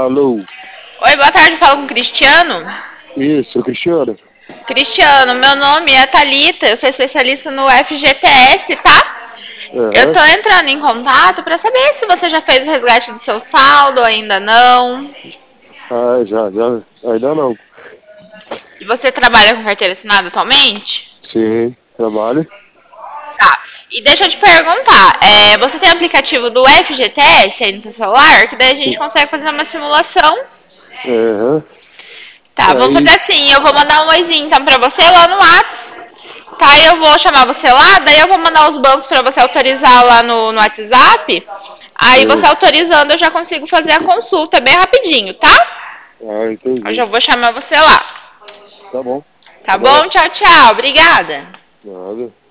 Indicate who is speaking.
Speaker 1: Alô?
Speaker 2: Oi, boa tarde, falo com o Cristiano.
Speaker 1: Isso, Cristiano?
Speaker 2: Cristiano, meu nome é Thalita, eu sou especialista no FGTS, tá? Eu tô entrando em contato pra saber se você já fez o resgate do seu saldo ou ainda não.
Speaker 1: Ah, já. Ainda não.
Speaker 2: E você trabalha com carteira assinada atualmente?
Speaker 1: Sim, trabalho.
Speaker 2: Tá. E deixa eu te perguntar, você tem aplicativo do FGTS aí no seu celular? Que daí a gente consegue fazer uma simulação.
Speaker 1: Aham.
Speaker 2: Tá, vamos
Speaker 1: Aí,
Speaker 2: fazer assim, eu vou mandar um oizinho então pra você lá no WhatsApp. Tá, eu vou chamar você lá, daí eu vou mandar os bancos pra você autorizar lá no WhatsApp. Aí você
Speaker 1: sim.
Speaker 2: autorizando eu já consigo fazer a consulta bem rapidinho, tá?
Speaker 1: Ah,
Speaker 2: Eu
Speaker 1: entendi.
Speaker 2: já vou chamar você lá.
Speaker 1: Tá bom.
Speaker 2: Tá bom?
Speaker 1: Abraço.
Speaker 2: Tchau, tchau. Obrigada.
Speaker 1: Nada.